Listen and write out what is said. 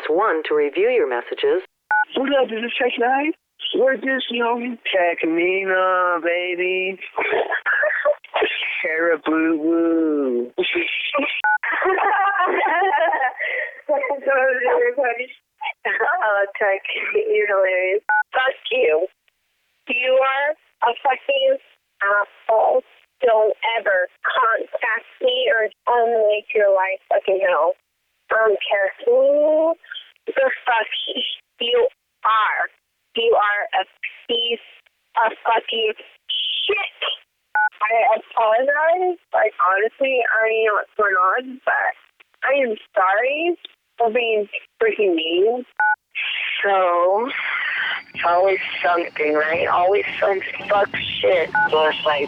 Press 1 to review your messages. What up, is this Tech Nine? What this, Technina, baby. Caribou woo. Oh, Tech, you're hilarious. Fuck you. You are a fucking asshole. Don't ever contact me or make your life fucking hell. I don't care who the fuck you are. You are a piece of fucking shit. I apologize. Like, honestly, I don't know what's going on, but I am sorry for being freaking mean. So, it's always something, right? Always some fuck shit. So it's like,